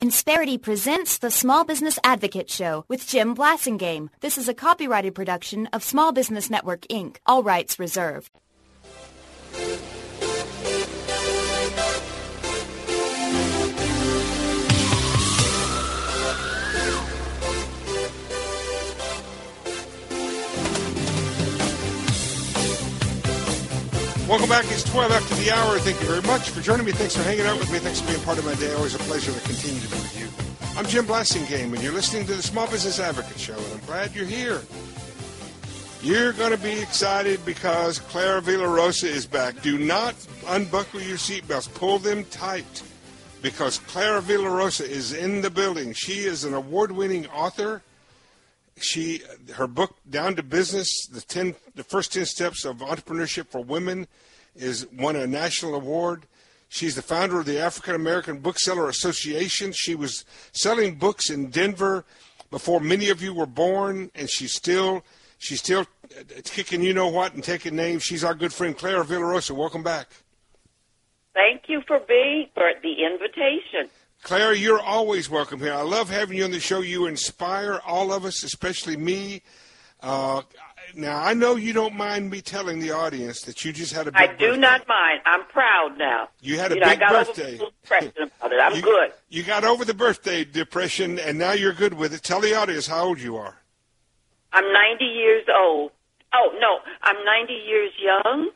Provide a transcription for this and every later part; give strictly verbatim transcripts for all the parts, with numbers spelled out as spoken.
Insperity presents the Small Business Advocate Show with Jim Blasingame. This is a copyrighted production of Small Business Network, Incorporated. All rights reserved. Welcome back. It's twelve after the hour. Thank you very much for joining me. Thanks for hanging out with me. Thanks for being part of my day. Always a pleasure to continue to be with you. I'm Jim Blasingame, and you're listening to the Small Business Advocate Show, and I'm glad you're here. You're going to be excited because Clara Villarosa is back. Do not unbuckle your seatbelts. Pull them tight because Clara Villarosa is in the building. She is an award-winning author. She, her book, Down to Business, the ten, the first ten steps of entrepreneurship for women, is won a national award. She's the founder of the African American Bookseller Association. She was selling books in Denver before many of you were born, and she's still, she's still kicking you know what and taking names. She's our good friend Clara Villarosa. Welcome back. Thank you for being for the invitation. Clara, you're always welcome here. I love having you on the show. You inspire all of us, especially me. Uh, now, I know you don't mind me telling the audience that you just had a big I birthday. do not mind. I'm proud now. You had a you know, big I got birthday. Over the depression about it. I'm you, good. You got over the birthday depression, and now you're good with it. Tell the audience how old you are. I'm ninety years old. Oh, no, I'm ninety years young.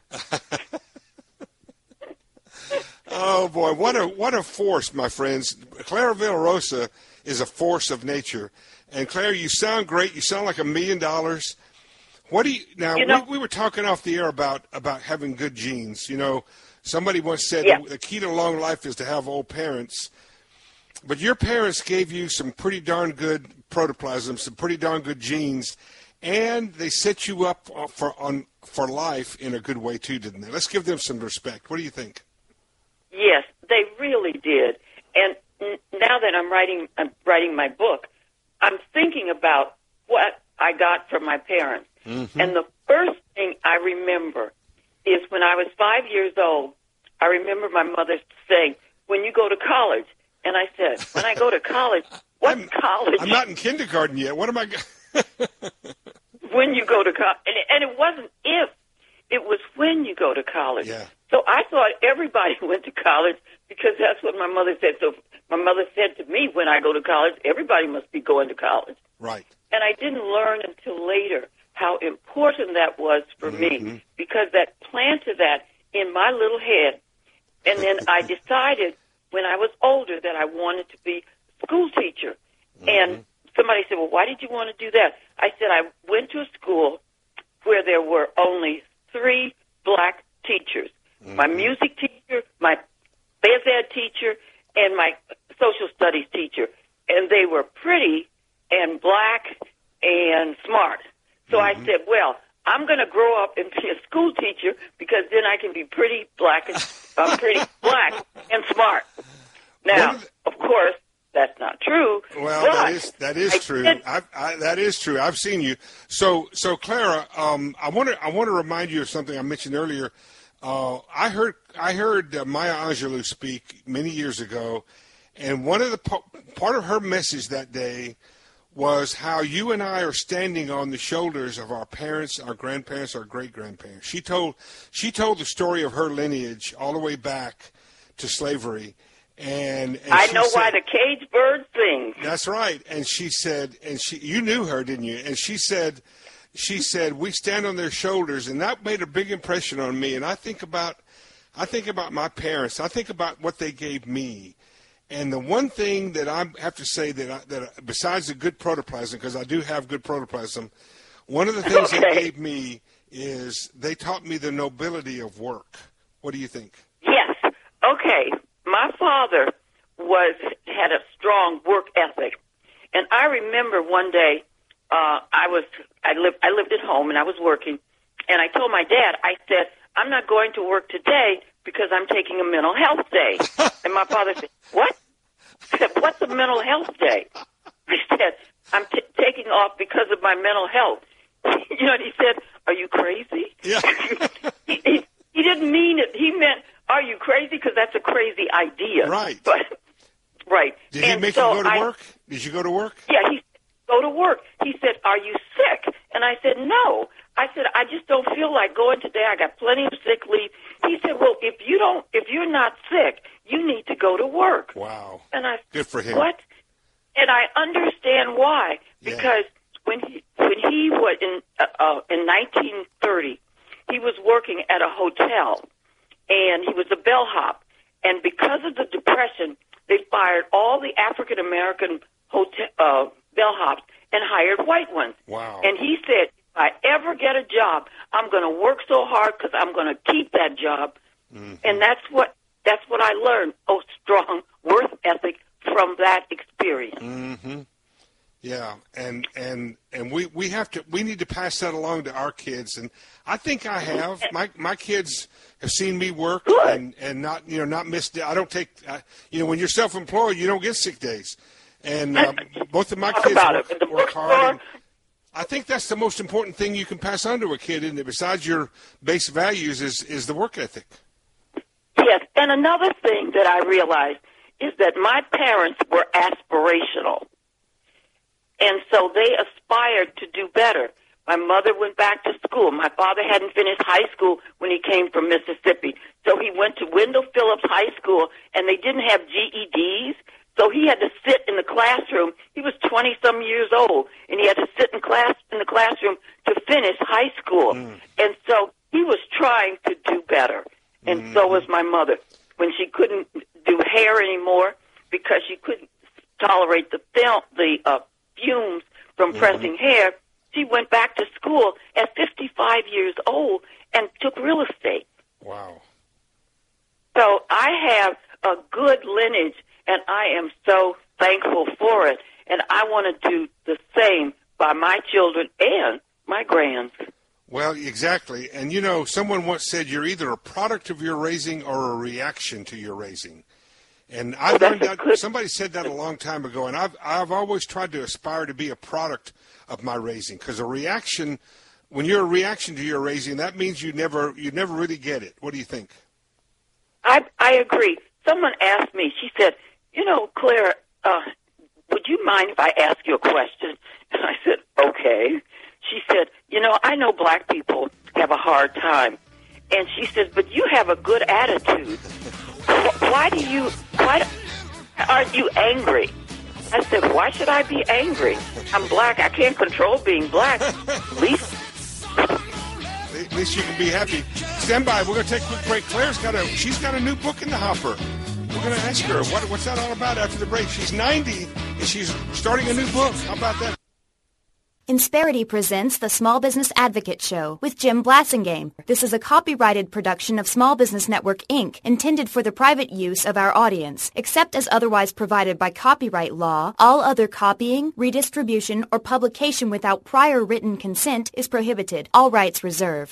Oh, boy, what a what a force, my friends. Clara Villarosa is a force of nature. And, Clara, you sound great. You sound like a million dollars. What do you – now, you know, we, we were talking off the air about, about having good genes. You know, somebody once said yeah. the key to long life is to have old parents. But your parents gave you some pretty darn good protoplasm, some pretty darn good genes, and they set you up for on for life in a good way, too, didn't they? Let's give them some respect. What do you think? Yes, they really did. And n- now that I'm writing, I'm writing my book, I'm thinking about what I got from my parents. Mm-hmm. And the first thing I remember is when I was five years old, I remember my mother saying, when you go to college. And I said, when I go to college, what I'm, college? I'm not in kindergarten yet. What am I? When you go to college. And, and it wasn't if. It was when you go to college. Yeah. So I thought everybody went to college because that's what my mother said. So my mother said to me, when I go to college, everybody must be going to college. Right. And I didn't learn until later how important that was for mm-hmm. me because that planted that in my little head. And then I decided when I was older that I wanted to be a school teacher. Mm-hmm. And somebody said, well, why did you want to do that? I said, I went to a school where there were only three black teachers. Mm-hmm. My music teacher, my phys ed teacher, and my social studies teacher. And they were pretty and black and smart. So mm-hmm. I said, well, I'm going to grow up and be a school teacher because then I can be pretty black and uh, pretty black and smart. Now, the, of course, that's not true. Well, that is that is I true. I, I, that is true. I've seen you. So, so Clara, um, I want to I want to remind you of something I mentioned earlier. Uh, I heard I heard uh, Maya Angelou speak many years ago, and one of the po- part of her message that day was how you and I are standing on the shoulders of our parents, our grandparents, our great grandparents. She told she told the story of her lineage all the way back to slavery. And, and I she know said, why the cage bird sings. That's right. And she said, and she, you knew her, didn't you? And she said, she said, we stand on their shoulders, and that made a big impression on me. And I think about, I think about my parents. I think about what they gave me. And the one thing that I have to say that, I, that besides the good protoplasm, because I do have good protoplasm, one of the things okay. they gave me is they taught me the nobility of work. What do you think? Yes. Okay. My father was had a strong work ethic, and I remember one day uh, I was I lived I lived at home and I was working, and I told my dad, I said, I'm not going to work today because I'm taking a mental health day. And my father said, what? I said, what's a mental health day? I said, I'm t- taking off because of my mental health. You know, and he said, are you crazy? Yeah. he, he, he didn't mean it. He meant, are you crazy? Because that's a crazy idea. Right. But Right. Did and he make so you go to I, work? Did you go to work? Yeah, he said, go to work. He said, are you sick? And I said, no. I said, I just don't feel like going today. I got plenty of sick leave. He said, well, if you don't, if you're not sick, you need to go to work. Wow. And I Good for him. What? And I understand why. Yeah. Because when he when he was in uh, uh, in nineteen thirty, he was working at a hotel, and he was a bellhop. And because of the Depression, they fired all the African American hotel uh, bellhops and hired white ones. Wow. And he said, if I ever get a job, I'm going to work so hard because I'm going to keep that job. Mm-hmm. And that's what that's what I learned. Oh, strong work ethic from that experience. Mm-hmm. Yeah, and and and we, we have to we need to pass that along to our kids, and I think I have. My my kids have seen me work Good. and, and not you know not miss. I don't take uh, you know when you're self-employed, you don't get sick days, and um, both of my Talk kids about work, it. The work bookstore- hard. And I think that's the most important thing you can pass on to a kid, isn't it? Besides your base values, is is the work ethic. Yes, and another thing that I realized is that my parents were aspirational. And so they aspired to do better. My mother went back to school. My father hadn't finished high school when he came from Mississippi. So he went to Wendell Phillips High School, and they didn't have G E Ds. So he had to sit in the classroom. He was twenty-some years old, and he had to sit in class in the classroom to finish high school. Mm. And so he was trying to do better. And mm. so was my mother. When she couldn't do hair anymore because she couldn't tolerate the film, the uh, fumes from mm-hmm. pressing hair, she went back to school at fifty-five years old and took real estate. Wow. So I have a good lineage, and I am so thankful for it. And I want to do the same by my children and my grands. Well, exactly. And, you know, someone once said you're either a product of your raising or a reaction to your raising. And I well, learned that good. Somebody said that a long time ago, and I've I've always tried to aspire to be a product of my raising, because a reaction, when you're a reaction to your raising, that means you never you never really get it. What do you think? I I agree. Someone asked me. She said, "You know, Claire, uh, would you mind if I ask you a question?" And I said, "Okay." She said, "You know, I know black people have a hard time," and she says, "But you have a good attitude. Why do you, why aren't you angry?" I said, "Why should I be angry? I'm black. I can't control being black. At least, At least you can be happy." Stand by. We're going to take a quick break. Claire's got a, she's got a new book in the hopper. We're going to ask her, what, what's that all about after the break? She's ninety, and she's starting a new book. How about that? Insperity presents the Small Business Advocate Show with Jim Blasingame. This is a copyrighted production of Small Business Network, Incorporated, intended for the private use of our audience. Except as otherwise provided by copyright law, all other copying, redistribution, or publication without prior written consent is prohibited. All rights reserved.